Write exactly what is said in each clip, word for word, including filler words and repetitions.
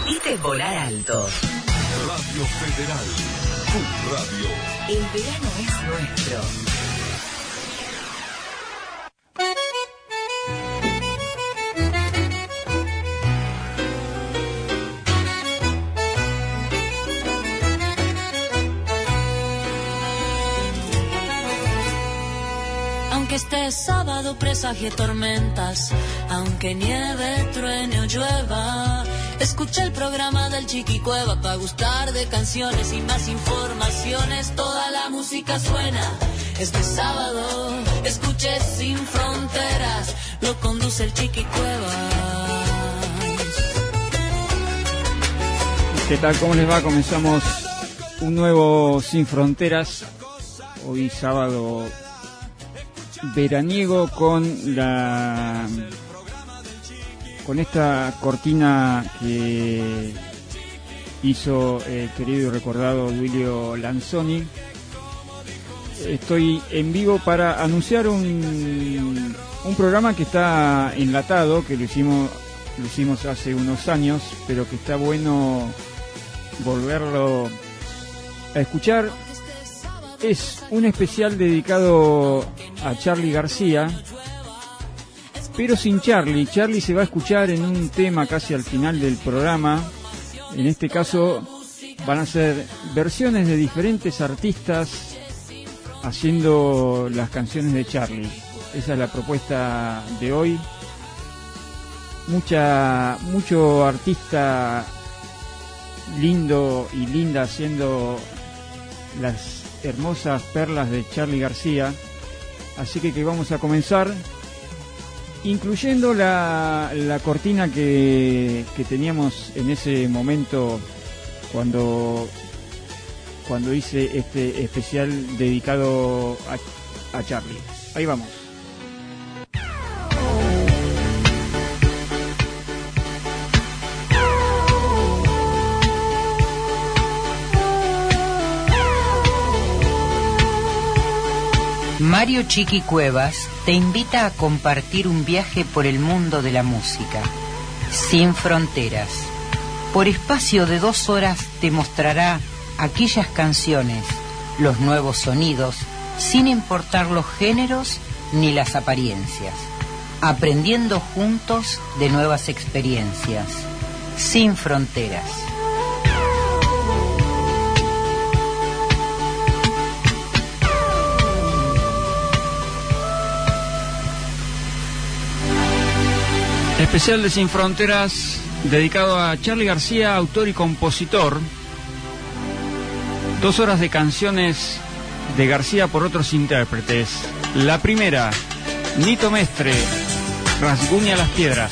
Permitite volar alto. Radio Federal, tu radio. El verano es nuestro. Aunque este sábado presagie tormentas, aunque nieve, truene o llueva, escucha el programa del Chiqui Cueva para gustar de canciones y más informaciones. Toda la música suena. Este sábado escuche Sin Fronteras, lo conduce el Chiqui Cueva. ¿Qué tal? ¿Cómo les va? Comenzamos un nuevo Sin Fronteras. Hoy sábado veraniego con la con esta cortina que hizo el querido y recordado Duilio Lanzoni. Estoy en vivo para anunciar un un programa que está enlatado, que lo hicimos lo hicimos hace unos años, pero que está bueno volverlo a escuchar. Es un especial dedicado a Charly García, pero sin Charly. Charly se va a escuchar en un tema casi al final del programa. En este caso van a ser versiones de diferentes artistas haciendo las canciones de Charly. Esa es la propuesta de hoy. Mucha, mucho artista lindo y linda haciendo las hermosas perlas de Charly García. Así que, que vamos a comenzar incluyendo la, la cortina que, que teníamos en ese momento cuando cuando hice este especial dedicado a, a Charly. Ahí vamos. Mario Chiqui Cuevas te invita a compartir un viaje por el mundo de la música, sin fronteras. Por espacio de dos horas te mostrará aquellas canciones, los nuevos sonidos, sin importar los géneros ni las apariencias, aprendiendo juntos de nuevas experiencias, sin fronteras. Especial de Sin Fronteras dedicado a Charly García, autor y compositor. Dos horas de canciones de García por otros intérpretes. La primera, Nito Mestre, Rasguña las piedras.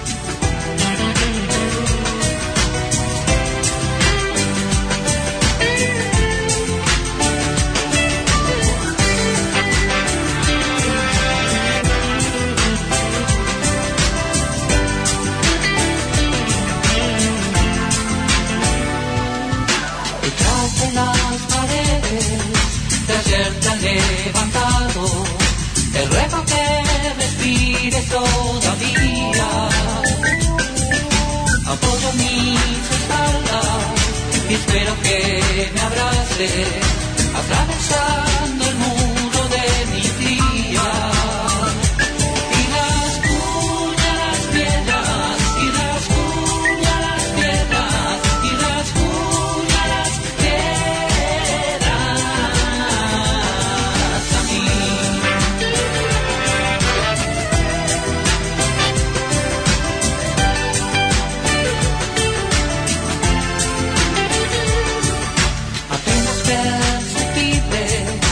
Levantado, te ruego que respires todavía. Apoyo mis espaldas y espero que me abraces, atravesando el muro de mi día. Y rasguña las piedras, y rasguña las piedras, y rasguña las piedras. Apenas perceptible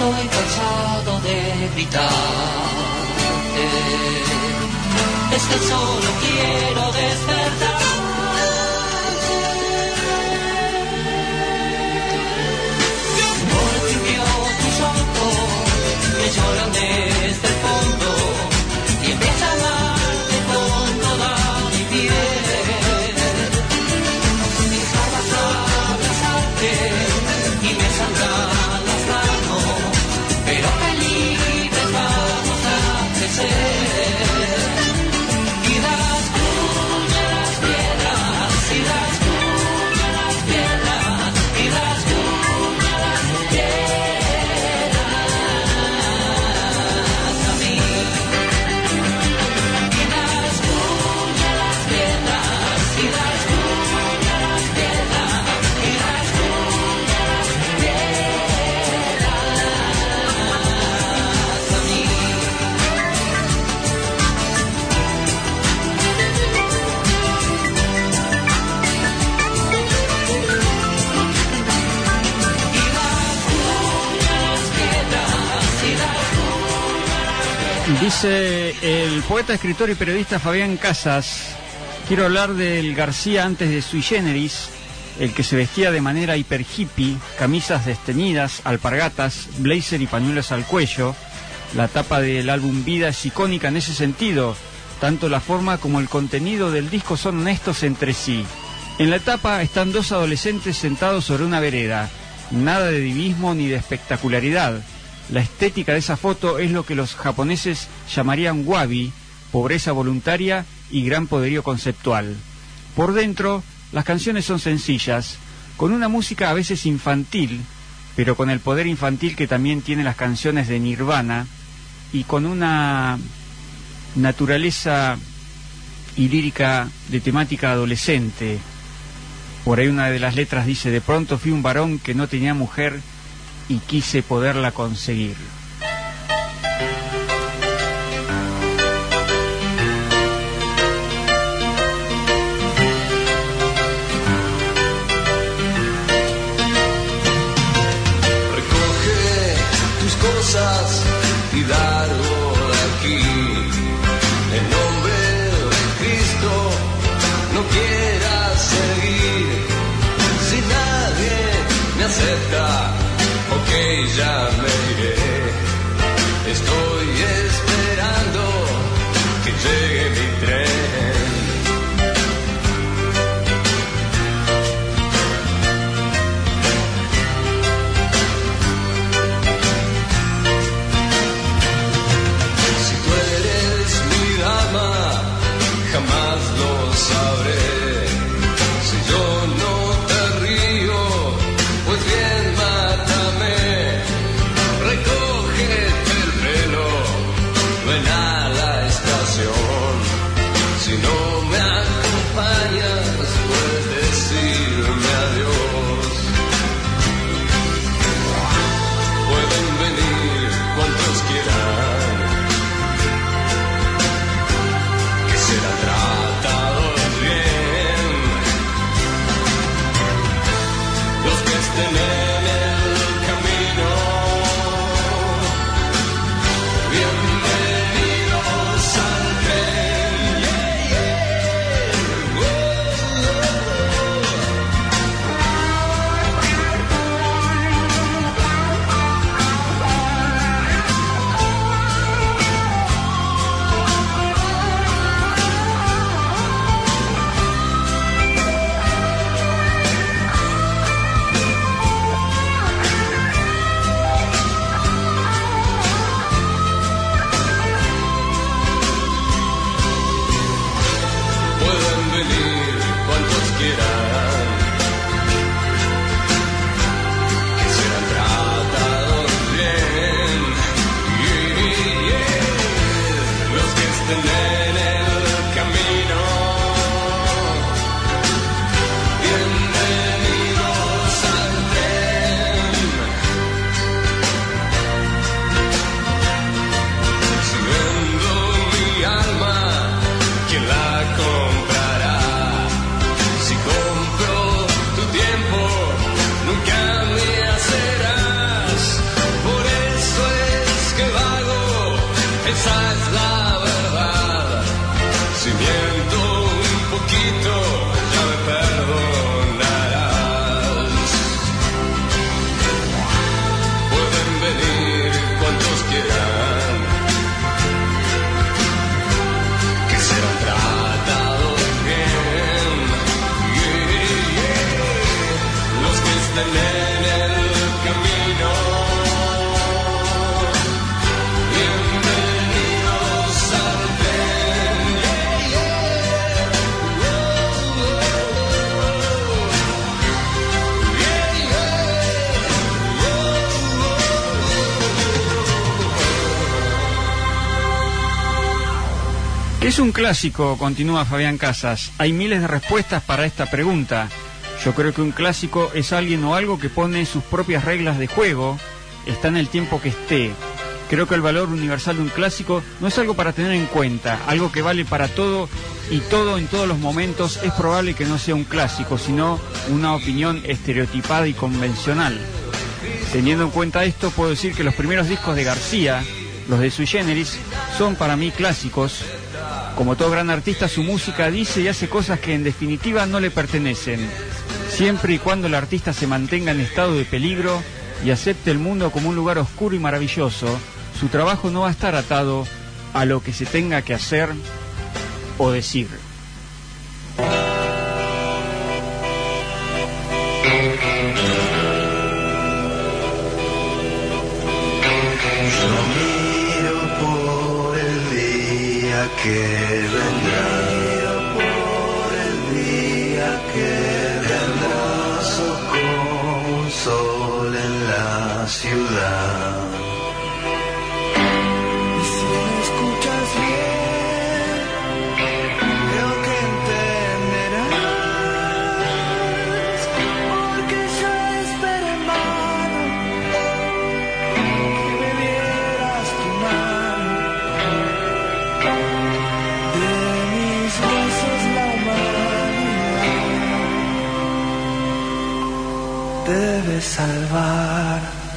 estoy cansado de gritarte. Es que solo quiero despertar. Porque vio tus ojos que lloran desde el fondo y empieza a amarte con toda mi piel. Mis garras a abrazarte y me saldrán las manos, pero felices vamos a crecer. Dice el poeta, escritor y periodista Fabián Casas: quiero hablar del García antes de Sui Generis, el que se vestía de manera hiper hippie, camisas desteñidas, alpargatas, blazer y pañuelos al cuello. La tapa del álbum Vida es icónica en ese sentido. Tanto la forma como el contenido del disco son honestos entre sí. En la tapa están dos adolescentes sentados sobre una vereda. Nada de divismo ni de espectacularidad. La estética de esa foto es lo que los japoneses llamarían wabi, pobreza voluntaria y gran poderío conceptual. Por dentro, las canciones son sencillas, con una música a veces infantil, pero con el poder infantil que también tienen las canciones de Nirvana, y con una naturaleza y lírica de temática adolescente. Por ahí una de las letras dice: de pronto fui un varón que no tenía mujer y quise poderla conseguir. Recoge tus cosas y largo de aquí. En nombre de Cristo no quieras seguir. Si nadie me acepta, ok, ya me iré. Estoy esperando que llegue mi tren. Si tú eres mi dama, jamás lo sabré. Si yo no te río, pues bien, mátame. ¿Qué es un clásico?, continúa Fabián Casas. Hay miles de respuestas para esta pregunta. Yo creo que un clásico es alguien o algo que pone sus propias reglas de juego, está en el tiempo que esté. Creo que el valor universal de un clásico no es algo para tener en cuenta, algo que vale para todo y todo en todos los momentos. Es probable que no sea un clásico, sino una opinión estereotipada y convencional. Teniendo en cuenta esto, puedo decir que los primeros discos de García, los de Sui Generis, son para mí clásicos. Como todo gran artista, su música dice y hace cosas que en definitiva no le pertenecen. Siempre y cuando el artista se mantenga en estado de peligro y acepte el mundo como un lugar oscuro y maravilloso, su trabajo no va a estar atado a lo que se tenga que hacer o decir. Yo miro por el día que vendrá, por el día que vendrá, soy como un sol en la ciudad. Y si me escuchas bien, creo que entenderás, porque yo espero en vano que me dieras tu mano. De mis besos la humanidad debe salvar.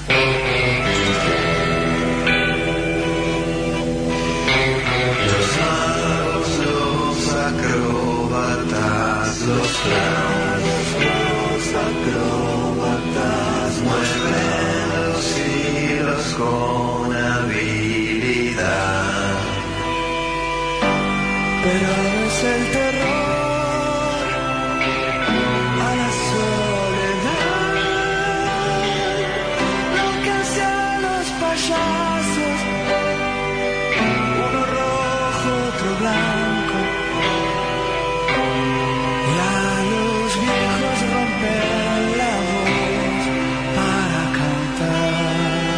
Los magos, los acróbatas, los clowns, los acróbatas mueven los hilos con habilidad. Pero es el terror a la soledad lo que hace a los payasos, uno rojo, otro blanco, y a los viejos romper la voz para cantar.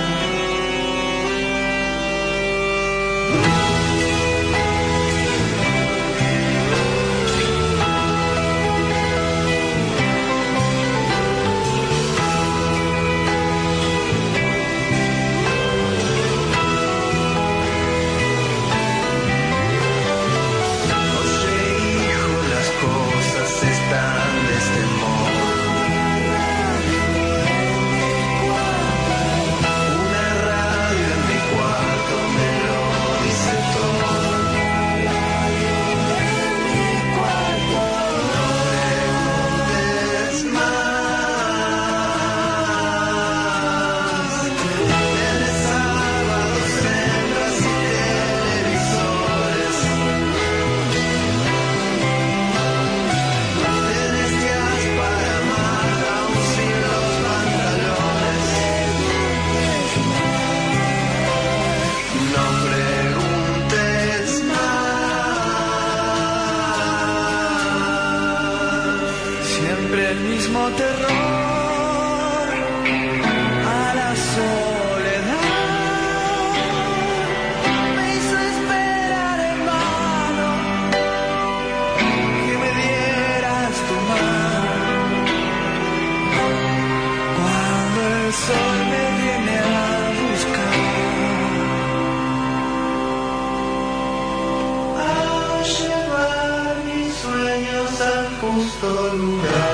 Terror a la soledad me hizo esperar en vano que me dieras tu mano. Cuando el sol me viene a buscar, a llevar mis sueños al justo lugar.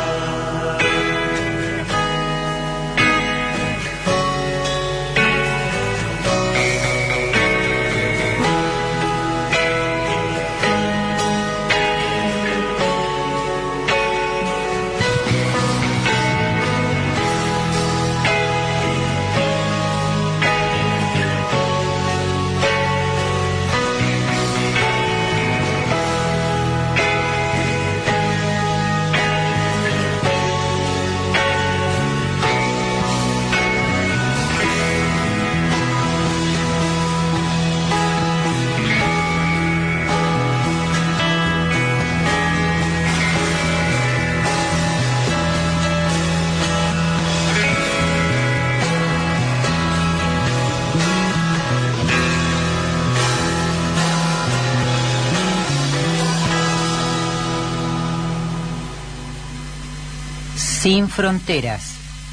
Sin Fronteras.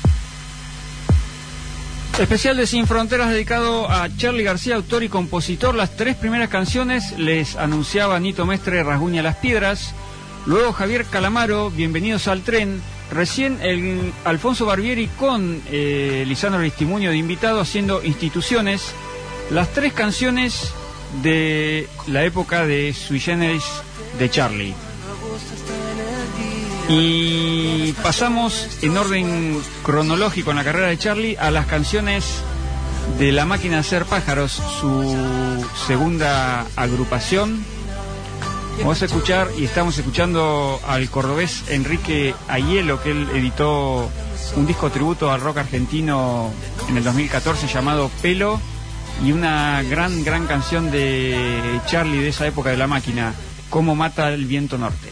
Especial de Sin Fronteras dedicado a Charly García, autor y compositor. Las tres primeras canciones les anunciaba Nito Mestre, Rasguña las Piedras. Luego Javier Calamaro, Bienvenidos al Tren. Recién el Alfonso Barbieri con eh, Lisandro Aristimuño de invitado haciendo Instituciones. Las tres canciones de la época de Sui Generis de Charly. Y pasamos en orden cronológico en la carrera de Charly a las canciones de La Máquina de Hacer Pájaros, su segunda agrupación. Vamos a escuchar, y estamos escuchando al cordobés Enrique Aiello, que él editó un disco tributo al rock argentino en el dos mil catorce llamado Pelo, y una gran, gran canción de Charly de esa época de La Máquina, Cómo mata el viento norte.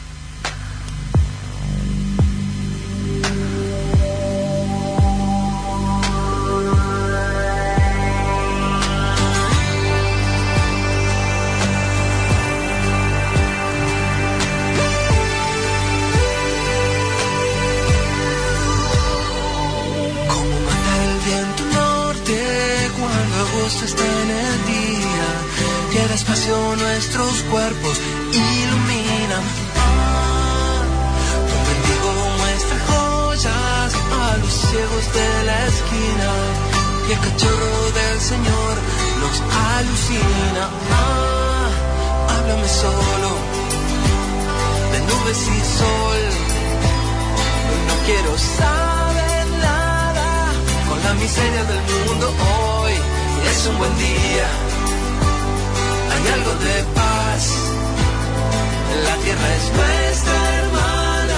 Nuestros cuerpos iluminan. Ah, un mendigo muestra joyas a los ciegos de la esquina, y el cachorro del Señor nos alucina. Ah, háblame solo de nubes y sol. No quiero saber nada con la miseria del mundo. Hoy es un buen día. Hay algo de paz, la tierra es nuestra hermana.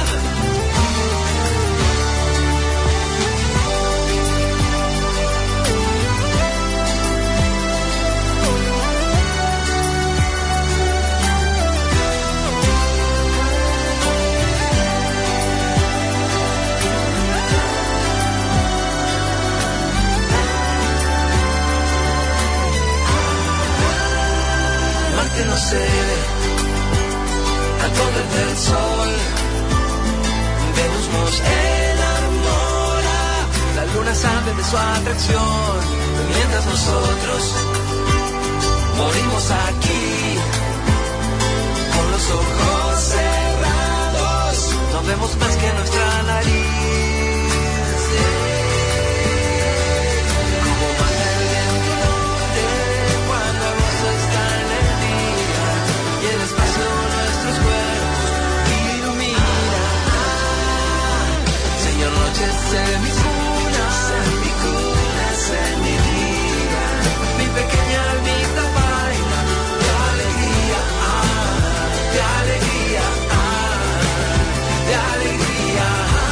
Que no cede al poder del sol. Venus nos enamora, la luna sabe de su atracción, mientras nosotros morimos aquí con los ojos cerrados. No vemos más que nuestra nariz. En mi cuna, en mi cuna, en mi vida, mi pequeña almita baila de alegría, ah, de alegría, ah, de alegría.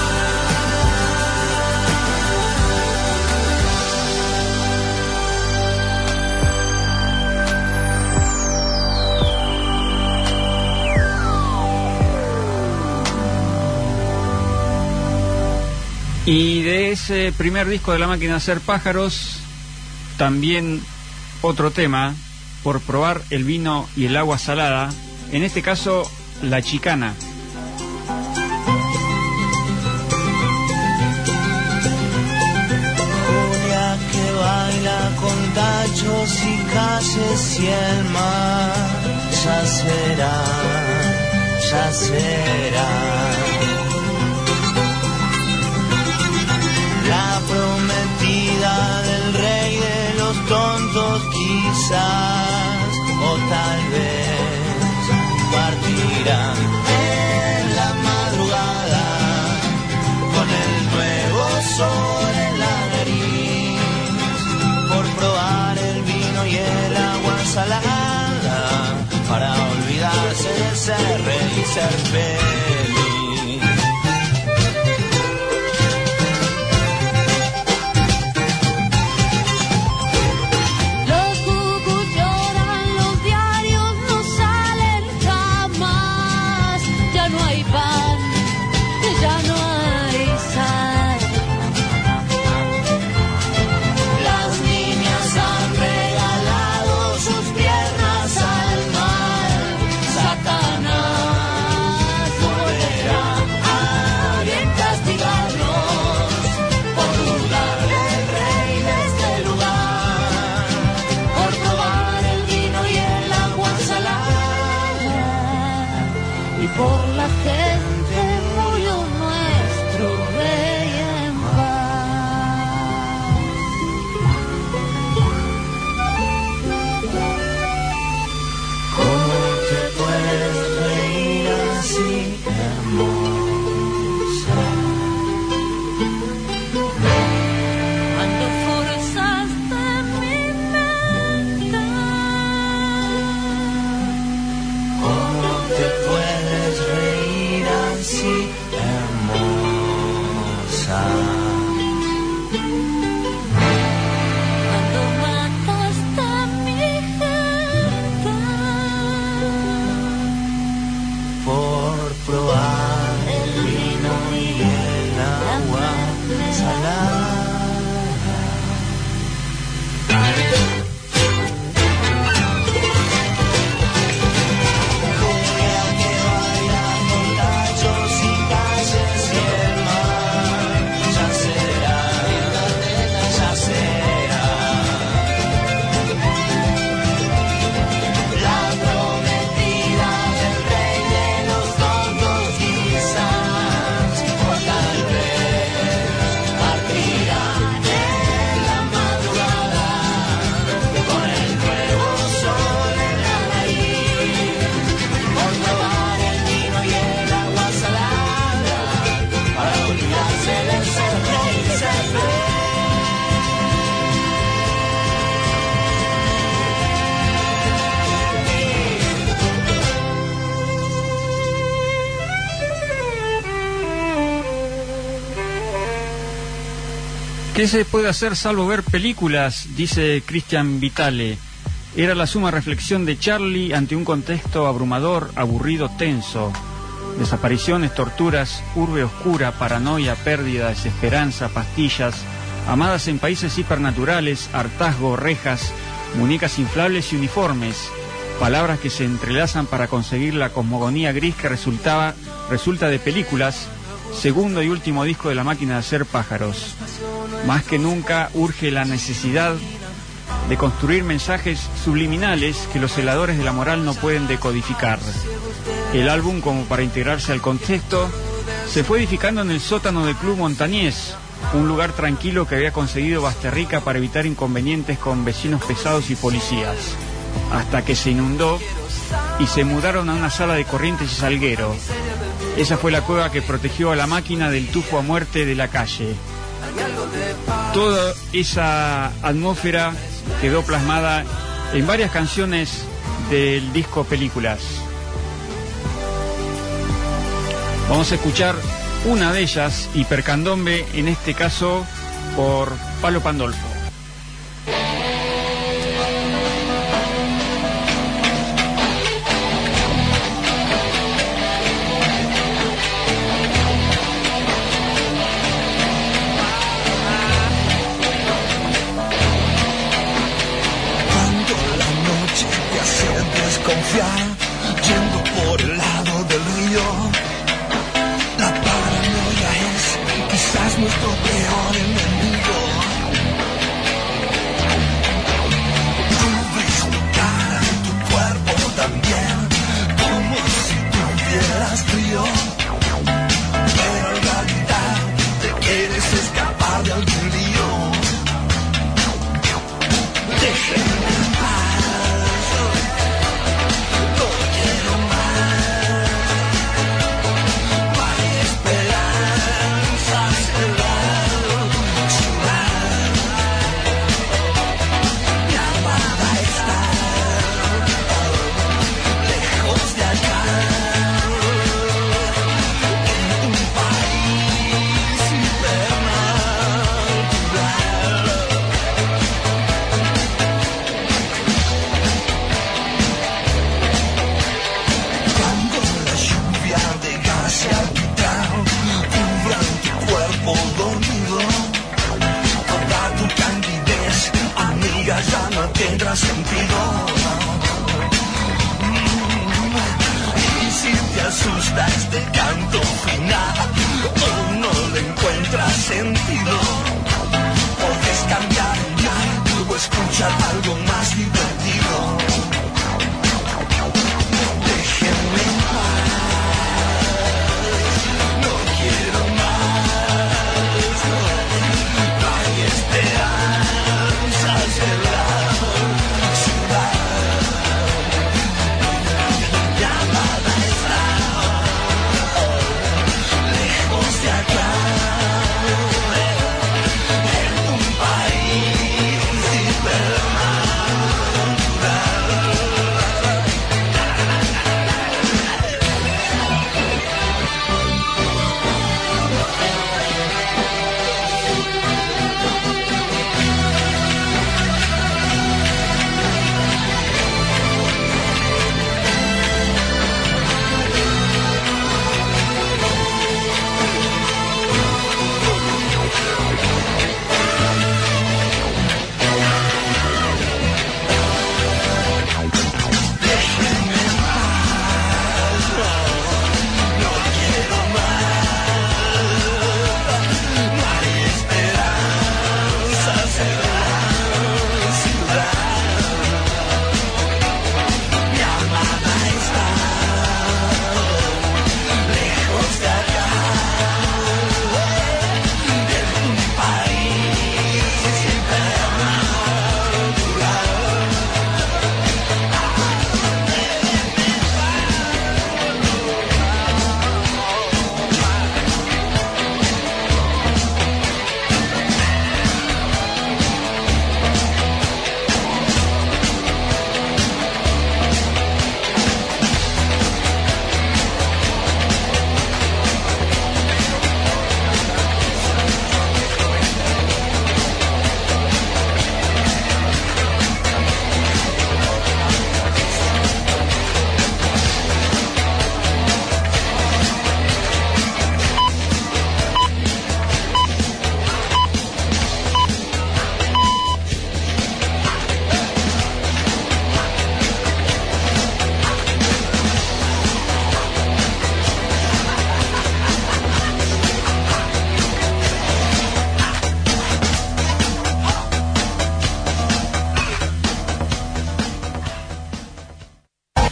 Y de ese primer disco de La Máquina de Hacer Pájaros, también otro tema, Por probar el vino y el agua salada, en este caso La Chicana. Julia que baila con tachos y calles y el mar, ya será, ya será. La prometida del rey de los tontos quizás, o tal vez partirán en la madrugada con el nuevo sol en la nariz, por probar el vino y el agua salada, para olvidarse de ser rey y ser feliz. Satanás por ¿Qué se puede hacer salvo ver películas?, dice Cristian Vitale. Era la suma reflexión de Charlie ante un contexto abrumador, aburrido, tenso. Desapariciones, torturas, urbe oscura, paranoia, pérdida, desesperanza, pastillas, amadas en países hipernaturales, hartazgo, rejas, muñecas inflables y uniformes. Palabras que se entrelazan para conseguir la cosmogonía gris que resultaba, resulta de películas, segundo y último disco de La Máquina de Hacer Pájaros. Más que nunca urge la necesidad de construir mensajes subliminales que los celadores de la moral no pueden decodificar. El álbum, como para integrarse al contexto, se fue edificando en el sótano del Club Montañés, un lugar tranquilo que había conseguido Basterrica para evitar inconvenientes con vecinos pesados y policías, hasta que se inundó y se mudaron a una sala de Corrientes y Salguero. Esa fue la cueva que protegió a La Máquina del tufo a muerte de la calle. Toda esa atmósfera quedó plasmada en varias canciones del disco Películas. Vamos a escuchar una de ellas, Hipercandombe, en este caso por Palo Pandolfo. Yendo por el lado del río, la paranoia es quizás nuestro peor enemigo.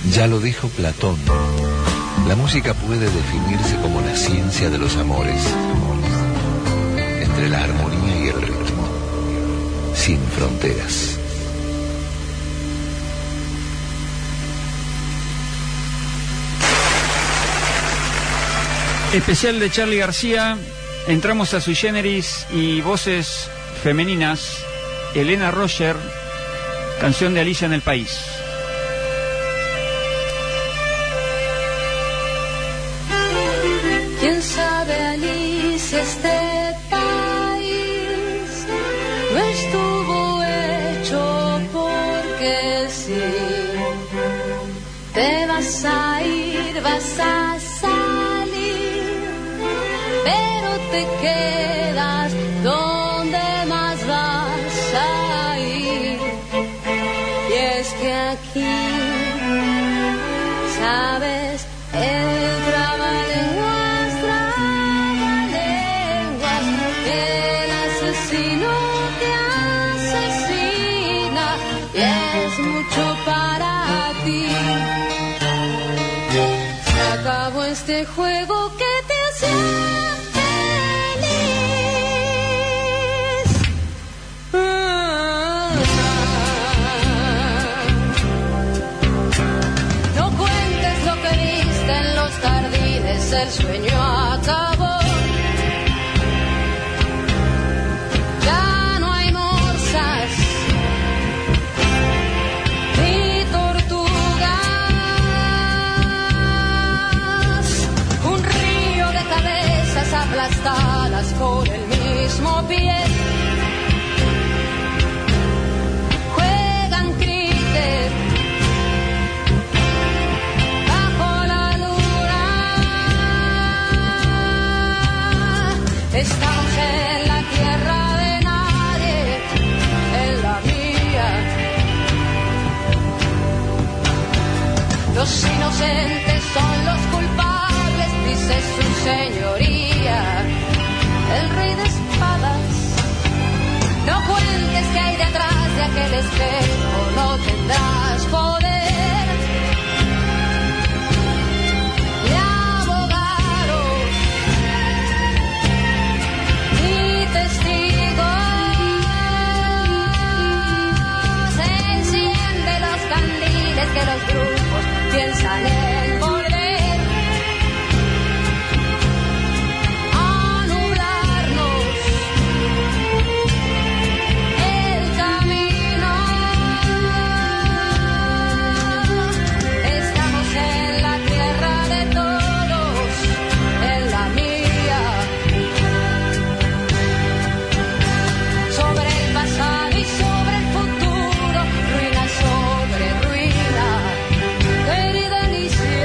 Ya lo dijo Platón. La música puede definirse como la ciencia de los amores, entre la armonía y el ritmo, sin fronteras. Especial de Charly García. Entramos a Sui Generis y voces femeninas. Elena Roger, canción de Alicia en el País. ¿Quién sabe, Alicia, este país no estuvo hecho porque sí? Te vas a ir, vas a salir, pero te quedas donde más vas a ir. Y es que aquí, sabes, el trabalenguas, trabalenguas, el asesino te asesina y es mucho para ti. Se acabó este juego que te hacía el sueño acabó. Ya no hay morsas ni tortugas. Un río de cabezas aplastadas por el mismo pie. Juegan cricket Estamos en la tierra de nadie, en la mía. Los inocentes son los culpables, dice su señoría, el rey de espadas. No cuentes que hay detrás de aquel espejo, no tendrás poder. Que los grupos piensan en volver a nublarnos el camino. Estamos en la tierra de todos, en la mía, sobre el pasado y sobre el futuro, ruina sobre ruina. Querida Alicia,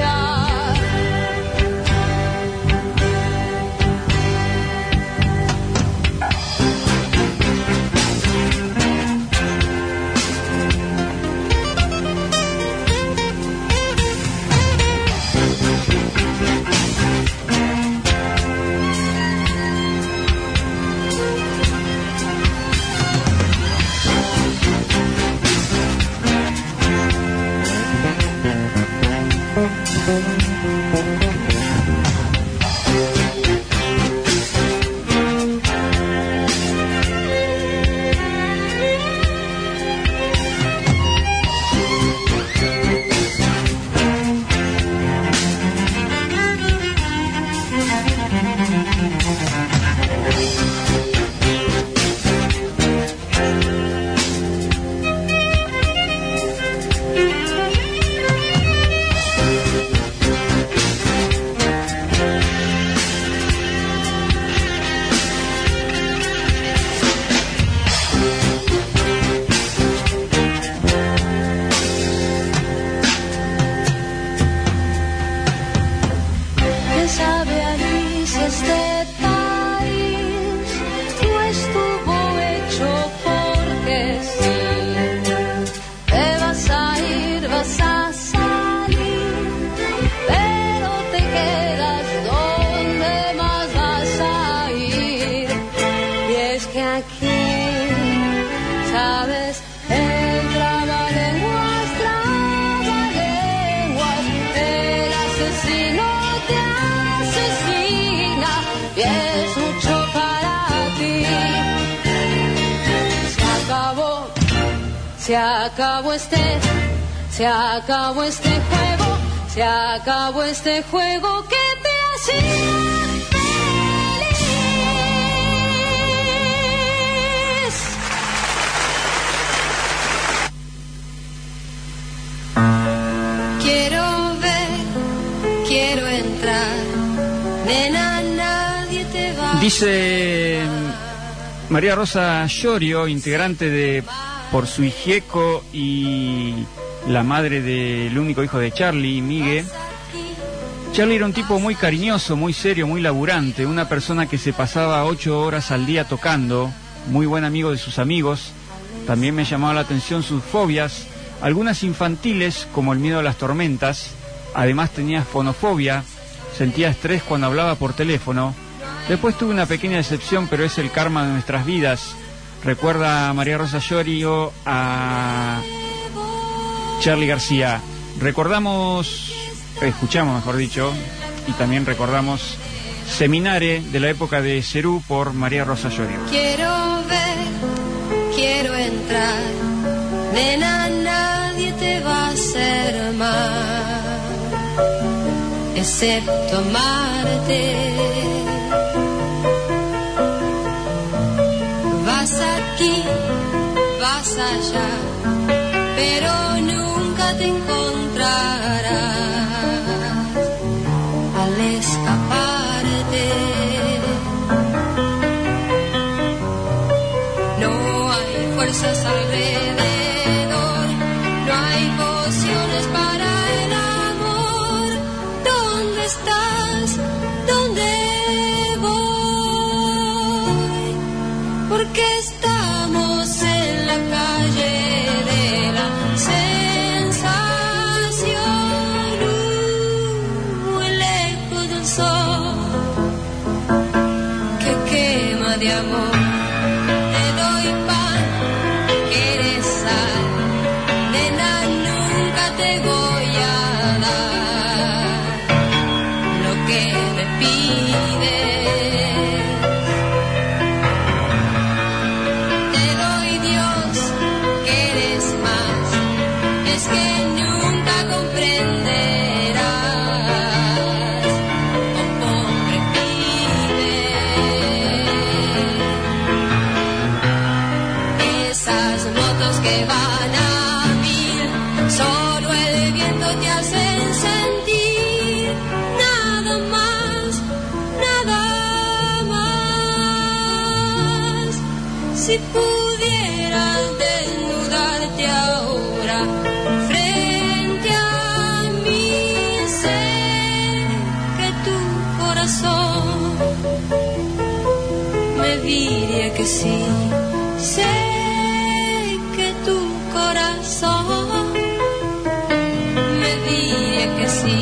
Se acabó este, se acabó este juego, se acabó este juego que te hacía feliz. Quiero ver, quiero entrar, nena, nadie te va. Dice María Rosa Llorio, integrante de Por su Hijieco y la madre del único hijo de Charlie, Migue. Charlie era un tipo muy cariñoso, muy serio, muy laburante, una persona que se pasaba ocho horas al día tocando, muy buen amigo de sus amigos. También me llamaba la atención sus fobias, algunas infantiles como el miedo a las tormentas. Además tenía fonofobia, sentía estrés cuando hablaba por teléfono. Después tuve una pequeña decepción, pero es el karma de nuestras vidas. Recuerda a María Rosa Llorio, a Charly García. Recordamos, escuchamos mejor dicho, y también recordamos Seminare de la época de Cerú por María Rosa Llorio. Quiero ver, quiero entrar, nena, nadie te va a hacer mal, excepto amarte. Vas aquí, vas allá, pero nunca te encontrarás al escaparte. No hay fuerzas alrededor, no hay pociones para el amor. ¿Dónde estás? ¿Dónde voy? Porque estamos en la calle de la sensación, uh, muy lejos del sol que quema de amor. Te doy pan, quieres sal, nena, nunca te voy a dar lo que me pides. Es que nunca comprenderás, oh pobre pibe. Esas motos que van a mil, solo el viento te hacen sentir. Nada más, nada más. Si pudieras desnudarte ahora frente a mí, sé que tu corazón me diría que sí. Sé que tu corazón me diría que sí.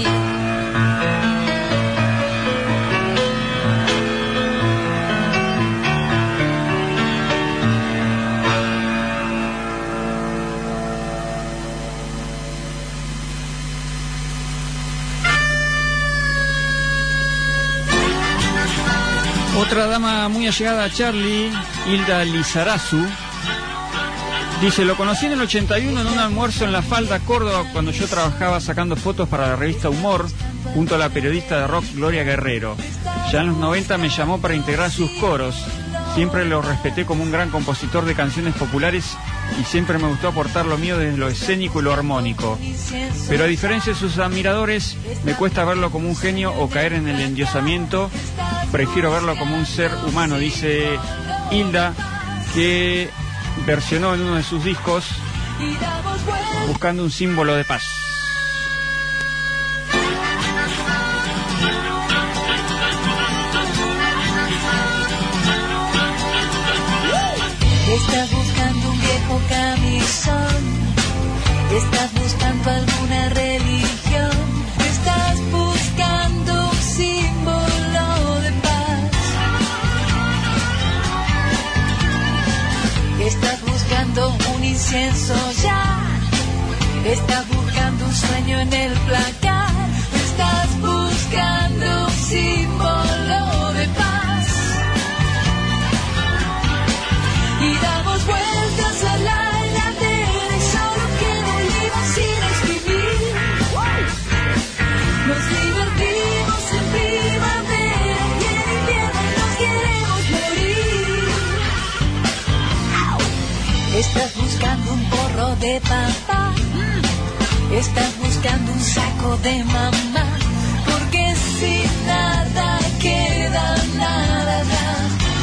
Otra dama muy allegada a Charly, Hilda Lizarazu, dice: lo conocí en el ochenta y uno en un almuerzo en La Falda, Córdoba, cuando yo trabajaba sacando fotos para la revista Humor, junto a la periodista de rock Gloria Guerrero. Ya en los noventa me llamó para integrar sus coros. Siempre lo respeté como un gran compositor de canciones populares y siempre me gustó aportar lo mío desde lo escénico y lo armónico. Pero a diferencia de sus admiradores, me cuesta verlo como un genio o caer en el endiosamiento. Prefiero verlo como un ser humano, dice Hilda, que versionó en uno de sus discos Buscando un símbolo de paz. Estás buscando un viejo camisón, estás buscando alguna religión, estás buscando un símbolo de paz, estás buscando un incienso ya, estás buscando un sueño en el placar, estás buscando un símbolo de paz. Y damos vueltas a la heladera y Estás buscando un porro de papá, estás buscando un saco de mamá, porque si nada queda, nada da.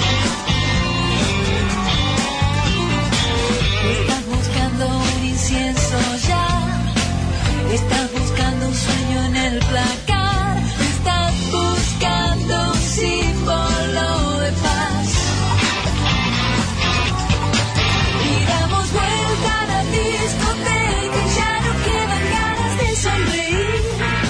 Estás buscando un incienso ya, estás buscando un sueño en el placar, estás buscando un símbolo de paz. Y damos vuelta a la discoteca y ya no quedan ganas de sonreír.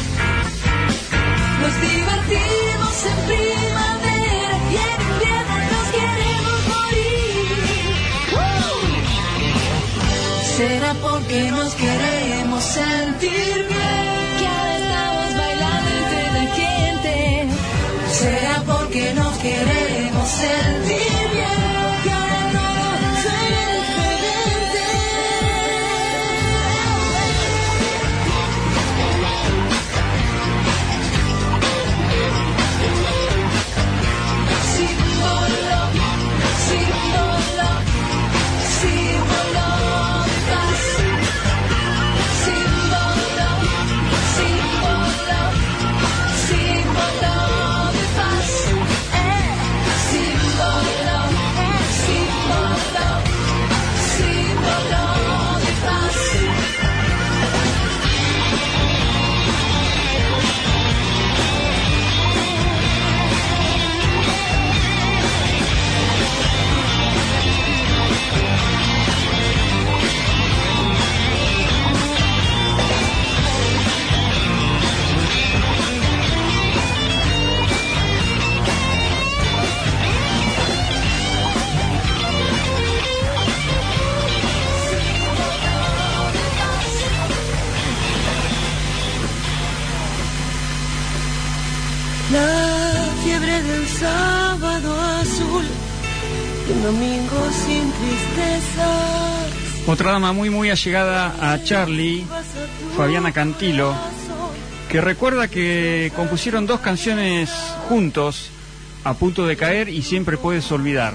Nos divertimos en primavera y en invierno nos queremos morir. ¡Uh! Será porque nos queremos sentir bien que ahora estamos bailando entre la gente. Será porque nos queremos sentir bien que ahora todo suena diferente. Símbolo, símbolo, símbolo de paz. Símbolo, símbolo, símbolo de paz. Eh. Símbolo, símbolo, símbolo de paz. La fiebre del sábado azul, un domingo sin tristezas. Otra dama muy muy allegada a Charlie, Fabiana Cantilo, que recuerda que compusieron dos canciones juntos, A punto de caer y Siempre puedes olvidar.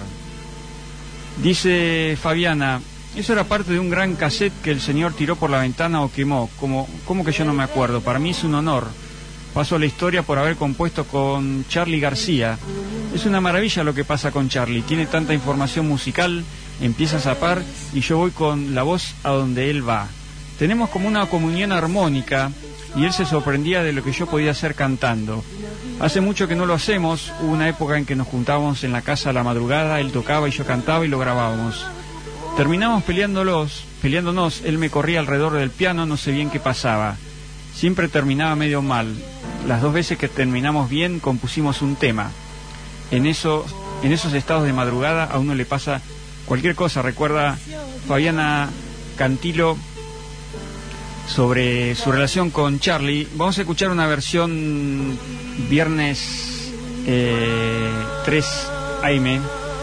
Dice Fabiana, eso era parte de un gran cassette que el señor tiró por la ventana o quemó. Como, ¿cómo que yo no me acuerdo? Para mí es un honor. Paso a la historia por haber compuesto con Charly García. Es una maravilla lo que pasa con Charly. Tiene tanta información musical, empieza a zapar y yo voy con la voz a donde él va. Tenemos como una comunión armónica y él se sorprendía de lo que yo podía hacer cantando. Hace mucho que no lo hacemos, hubo una época en que nos juntábamos en la casa a la madrugada, él tocaba y yo cantaba y lo grabábamos. Terminamos peleándolos, peleándonos, él me corría alrededor del piano, no sé bien qué pasaba. Siempre terminaba medio mal. Las dos veces que terminamos bien compusimos un tema. En eso, en esos estados de madrugada a uno le pasa cualquier cosa. Recuerda Fabiana Cantilo sobre su relación con Charly. Vamos a escuchar una versión viernes eh, tres A M.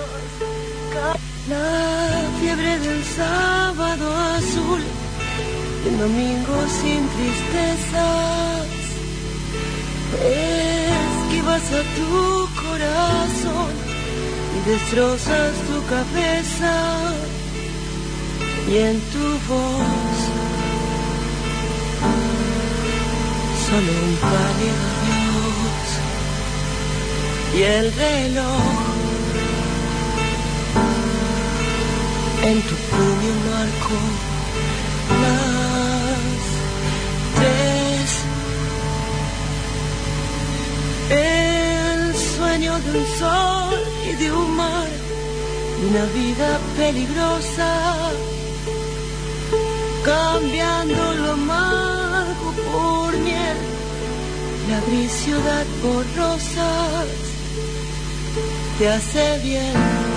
La fiebre del sábado azul, el domingo sin tristezas. Esquivas a tu corazón y destrozas tu cabeza, y en tu voz solo un pálido adiós, y el reloj en tu puño marcó las tres. El sueño de un sol y de un mar, de una vida peligrosa, cambiando lo amargo por miel, la gris ciudad por rosas, te hace bien,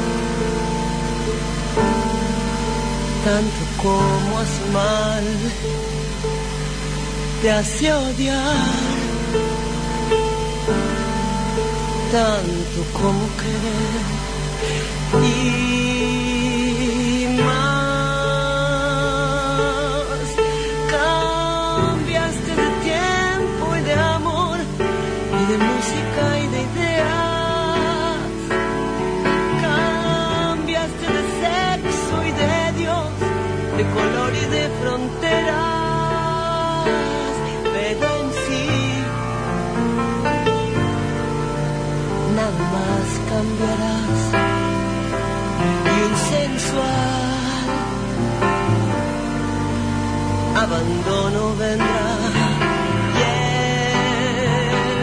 tanto como hace mal, te hace odiar, tanto como querer, y más. Cambiaste de tiempo y de amor, y de música y de ideas. Cambiaste de sexo y de Dios, de color y de fronteras, pero en sí nada más cambiarás y un sensual abandono vendrá. Y el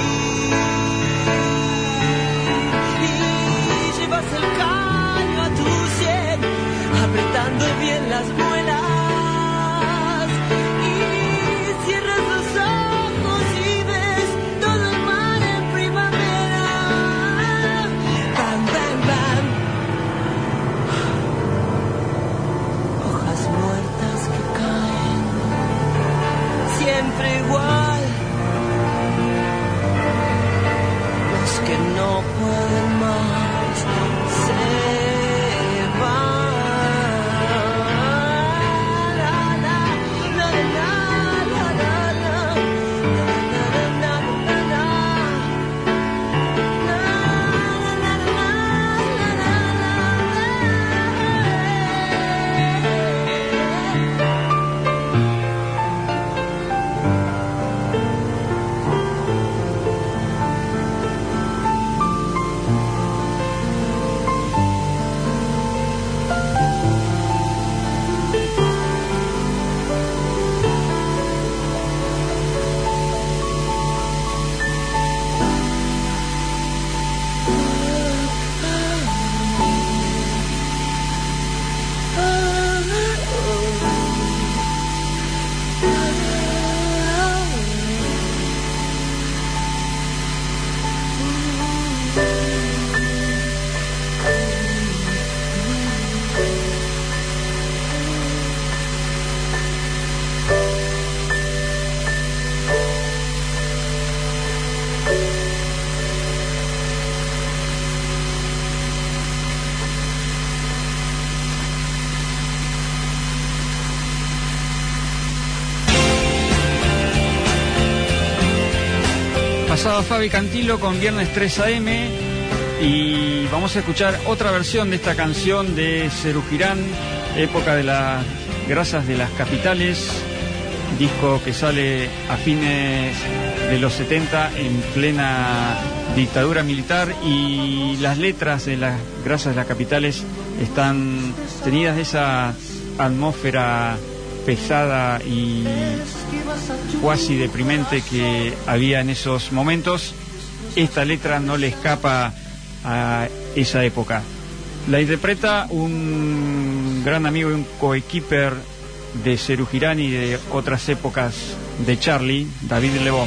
fin, y llevas el caño a tu sien, apretando bien las muelas, y cierras los ojos y ves todo el mar en primavera. Bam, bam, bam. Hojas muertas que caen, siempre igual. Los que no pueden más se van. La, la, la, la, la, la, la. La, la, la, la, la, la. La, la, la, Pasaba Fabi Cantilo con Viernes tres A M y vamos a escuchar otra versión de esta canción de Serú Girán, época de las grasas de las capitales, disco que sale a fines de los setenta en plena dictadura militar, y las letras de las grasas de las capitales están tenidas de esa atmósfera pesada y cuasi deprimente que había en esos momentos. Esta letra no le escapa a esa época. La interpreta un gran amigo y un coequiper de Serú Girán y de otras épocas de Charlie, David Lebón.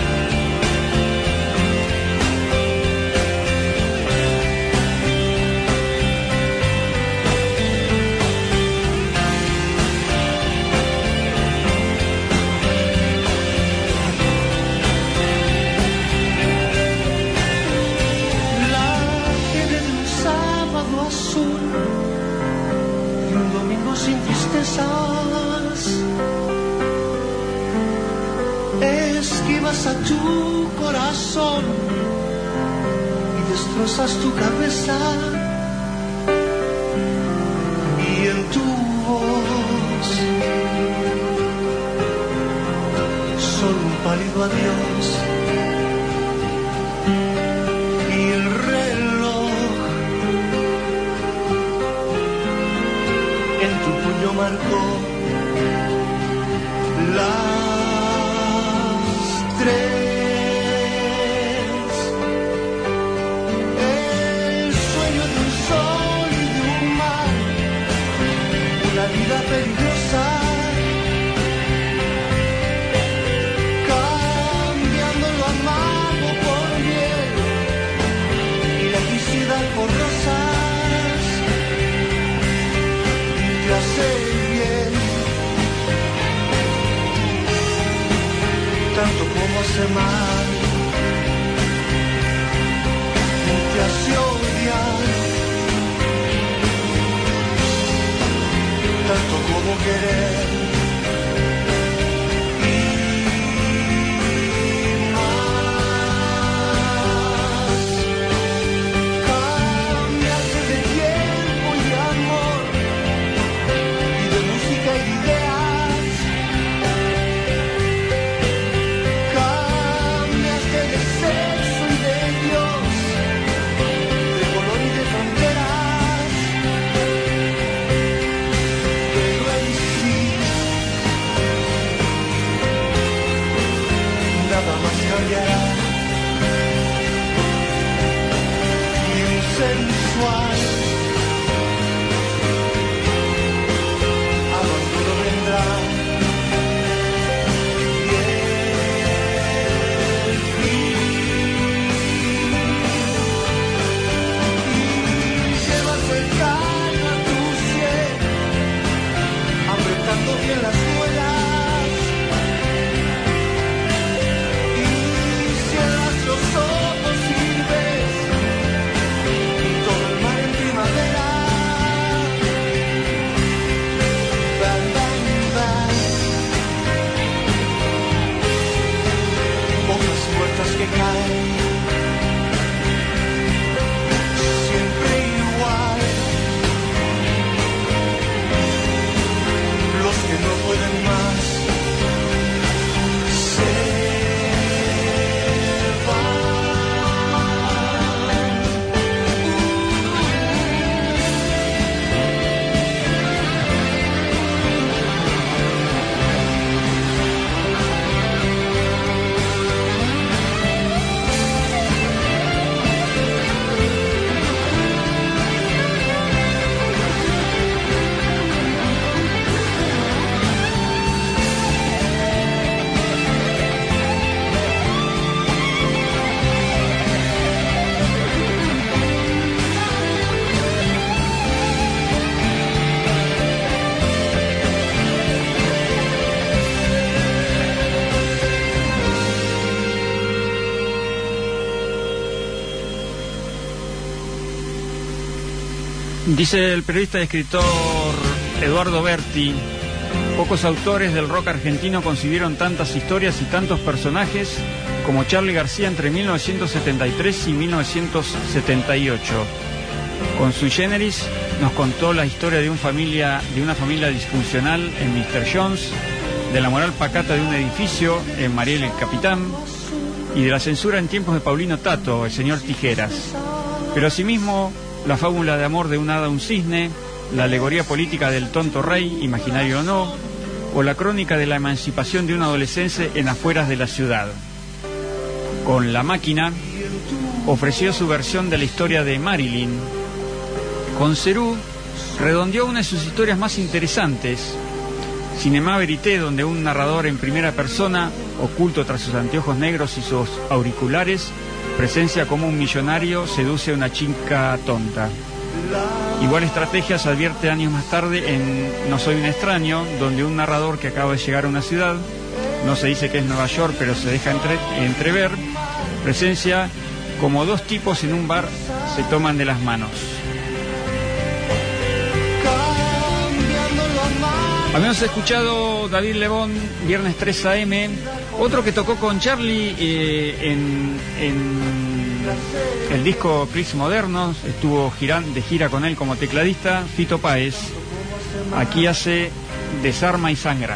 Esquivas a tu corazón y destrozas tu cabeza, y en tu voz solo un pálido adiós, y el reloj en tu puño marcó la tres. El sueño de un sol y de un mar, una vida peligrosa, cambiando lo amargo por miel y la felicidad por rosas, y te hace bien tanto como hace mal, te hace odiar tanto como querer, y más. Cambiaste de tiempo y amor y de de ideas. Cambiaste de sexo y de Dios, de color y de fronteras, pero en sí nada más cambiará. Y un sensual abandono vendrá. Y el fin, y llevas cercana a tu sien, apretando bien las muelas. Y cierras los ojos y ves todo el mar en primavera. Bang, bang, bang. Hojas muertas que caen, siempre igual. Los que no pueden más se van. Dice el periodista y escritor Eduardo Berti: pocos autores del rock argentino concibieron tantas historias y tantos personajes como Charly García entre mil novecientos setenta y tres y mil novecientos setenta y ocho. Con Sui Generis nos contó la historia de, un familia, de una familia disfuncional en mister Jones, de la moral pacata de un edificio en Mariel el Capitán y de la censura en tiempos de Paulino Tato, el señor Tijeras. Pero asimismo la fábula de amor de un hada a un cisne, la alegoría política del tonto rey, imaginario o no, o la crónica de la emancipación de un adolescente en afueras de la ciudad. Con La Máquina ofreció su versión de la historia de Marilyn. Con Cerú redondeó una de sus historias más interesantes, Cinema Verité, donde un narrador en primera persona, oculto tras sus anteojos negros y sus auriculares, presencia como un millonario seduce a una chica tonta. Igual estrategia se advierte años más tarde en No soy un extraño, donde un narrador que acaba de llegar a una ciudad, no se dice que es Nueva York, pero se deja entre, entrever, presencia como dos tipos en un bar se toman de las manos. Habíamos escuchado David Lebón, Viernes tres a eme, otro que tocó con Charly eh, en, en el disco Clics Modernos, estuvo giran, de gira con él como tecladista, Fito Páez. Aquí hace Desarma y Sangra.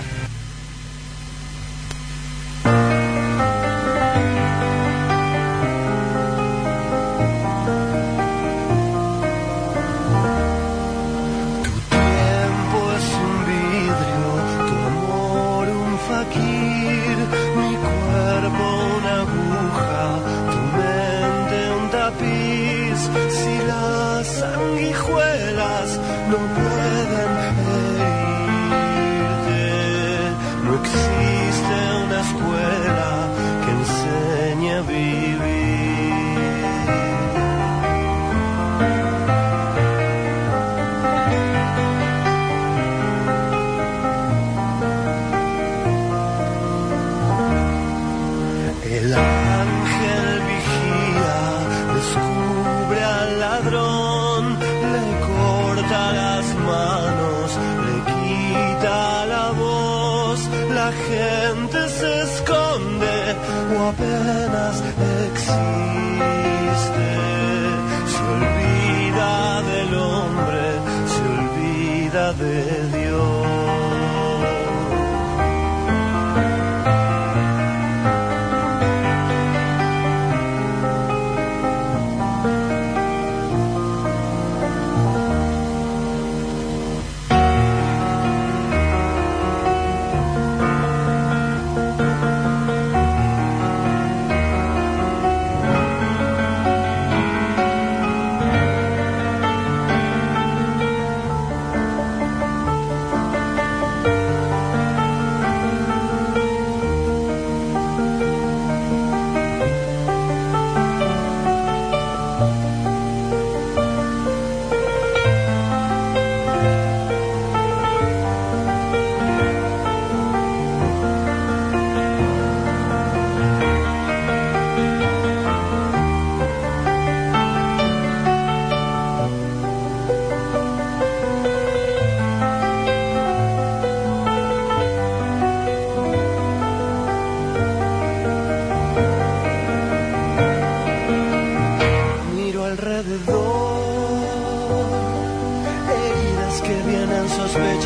De Dios.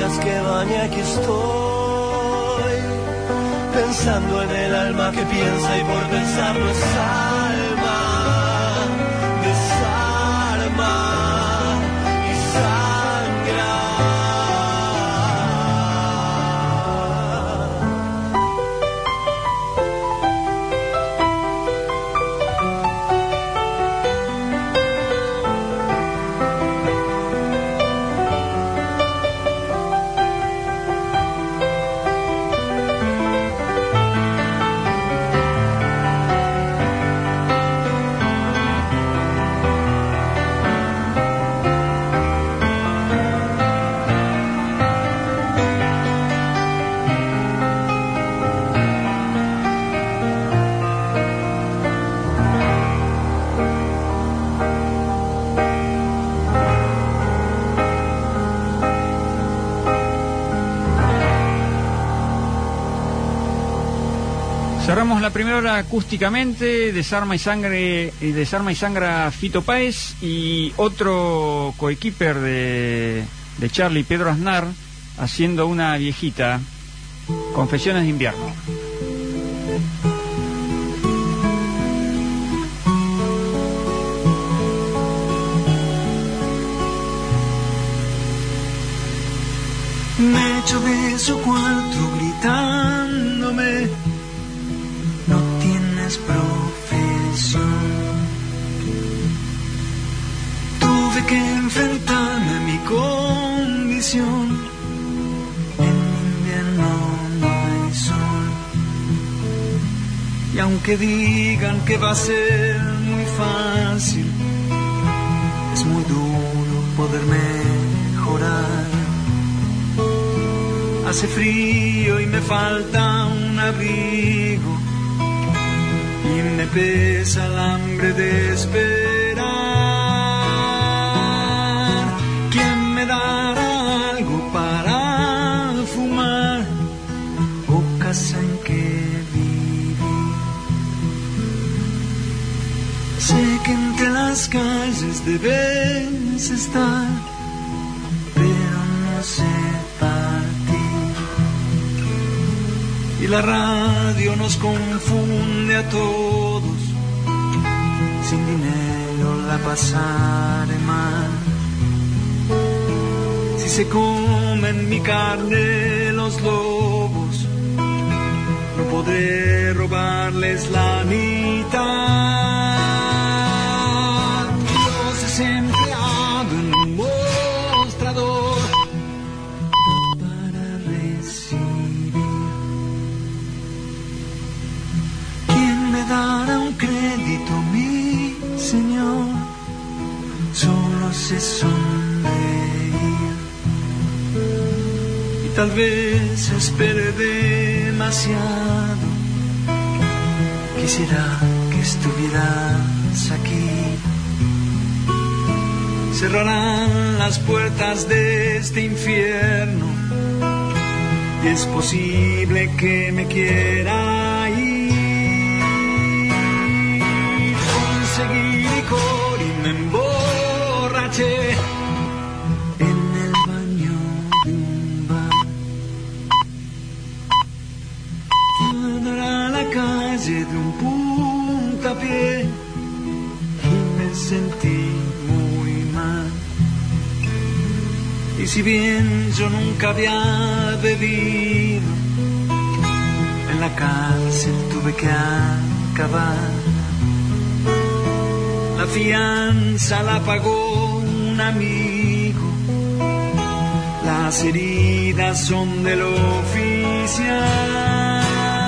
estrellas que van y aquí estoy, pensando en el alma que piensa y por pensar no es alma, desarma y sangra. Cerramos la primera hora acústicamente, Desarma y Sangre, y Desarma y Sangra Fito Páez y otro coequiper de, de Charlie, Pedro Aznar, haciendo una viejita, Confesiones de Invierno. Me echo de su cuarto gritándome: no tienes profesión. Tuve que enfrentarme a mi condición. En invierno no hay sol. Y aunque digan que va a ser muy fácil, es muy duro poder mejorar. Hace frío y me falta un abrigo, y me pesa el hambre de esperar. ¿Quién me dará algo para fumar o casa en que vivir? Sé que entre las calles debes estar, pero no sé partir. Y la radio nos confunde a todos. Sin dinero la pasaré mal. Si se comen mi carne los lobos, no podré robarles la mitad. Dios es empleado en un mostrador para recibir. ¿Quién me dará un crédito, mi Señor? Solo sé sonreír. Y tal vez espere demasiado. Quisiera que estuvieras aquí. Cerrarán las puertas de este infierno y es posible que me quiera ir. Conseguí licor y me emborraché en el baño de un bar. Llegar a la calle de un puntapié y me sentí muy mal. Y si bien yo nunca había bebido, en la cárcel tuve que acabar. La fianza la pagó un amigo, las heridas son del oficial.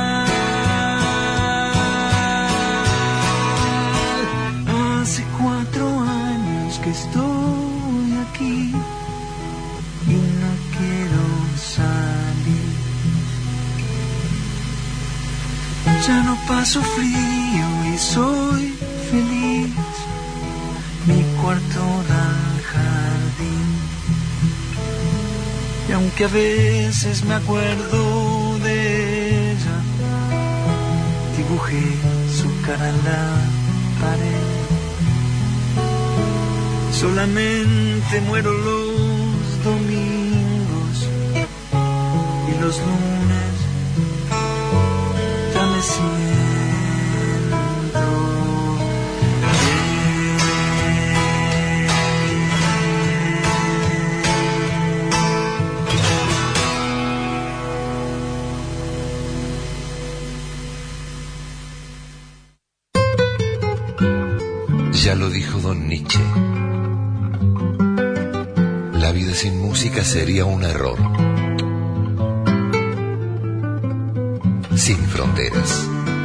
Hace cuatro años que estoy aquí y no quiero salir. Ya no paso frío y soy feliz. Mi cuarto da al jardín. Y aunque a veces me acuerdo de ella, dibujé su cara en la pared. Solamente muero los domingos los lunes ya me siento Ya lo dijo Don Nietzsche. La vida sin música sería un error. Sin fronteras.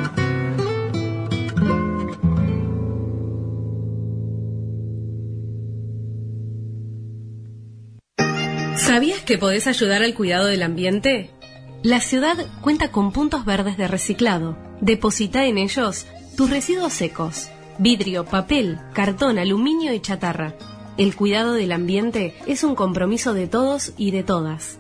¿Sabías que podés ayudar al cuidado del ambiente? La ciudad cuenta con puntos verdes de reciclado. Deposita en ellos tus residuos secos: vidrio, papel, cartón, aluminio y chatarra. El cuidado del ambiente es un compromiso de todos y de todas.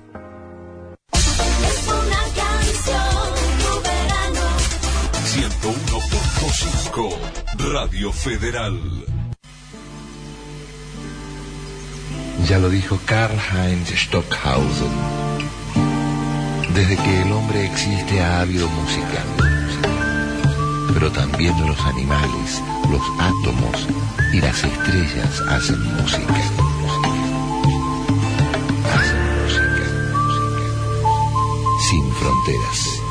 ciento uno punto cinco Radio Federal. Ya lo dijo Karl-Heinz Stockhausen. Desde que el hombre existe ha habido música. Pero también los animales, los átomos y las estrellas hacen música. Hacen música. Sin fronteras.